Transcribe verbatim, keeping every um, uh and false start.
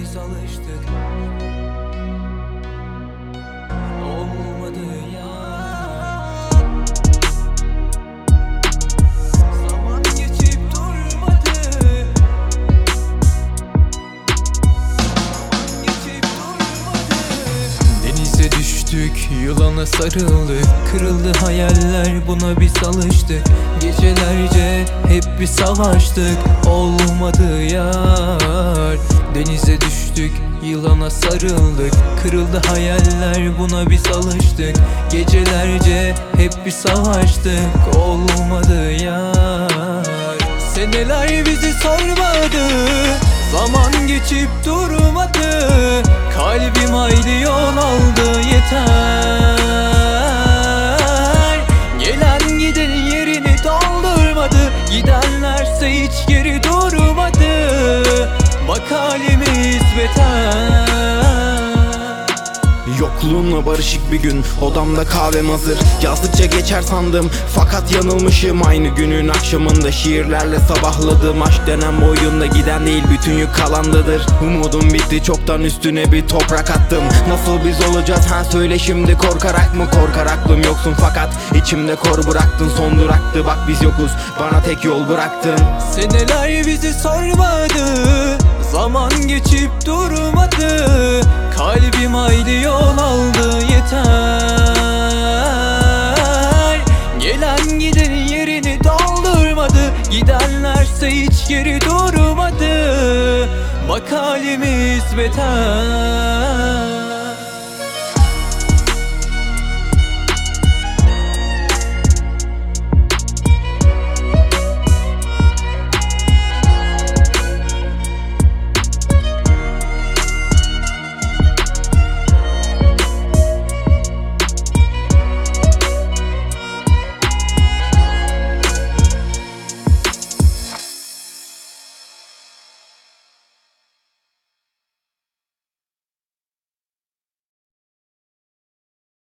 biz alıştık. Olmadı ya. Zaman geçip durmadı. Zaman geçip durmadı. Denize düştük, yılana sarıldık. Kırıldı hayaller, buna biz alıştık. Gecelerce hep bir savaştık. Olmadı yar. Denize düştük, yılana sarıldık. Kırıldı hayaller, buna biz alıştık. Gecelerce hep bir savaştık. Olmadı yar. Seneler bizi sormadı. Zaman geçip durmadı. Kalbim hayli yol aldı, yeter. Gelen gidenin yerini doldurmadı. Gidenlerse hiç geri durmadı. Bak halimiz beter. Yokluğunla barışık bir gün, odamda kahvem hazır. Yazdıkça geçer sandım, fakat yanılmışım. Aynı günün akşamında şiirlerle sabahladım. Aşk denen bu oyunda giden değil, bütün yük kalandadır. Umudum bitti, çoktan üstüne bir toprak attım. Nasıl biz olacağız, ha söyle şimdi, korkarak mı? Korkar aklım, yoksun fakat içimde kor bıraktın. Son duraktı, bak biz yokuz, bana tek yol bıraktın. Seneler bizi sormadı. Zaman geçip durmadı. Kalbim hayli yol aldı, yeter. Gelen gidenin yerini doldurmadı. Gidenlerse hiç geri durmadı. Bak halimiz beter.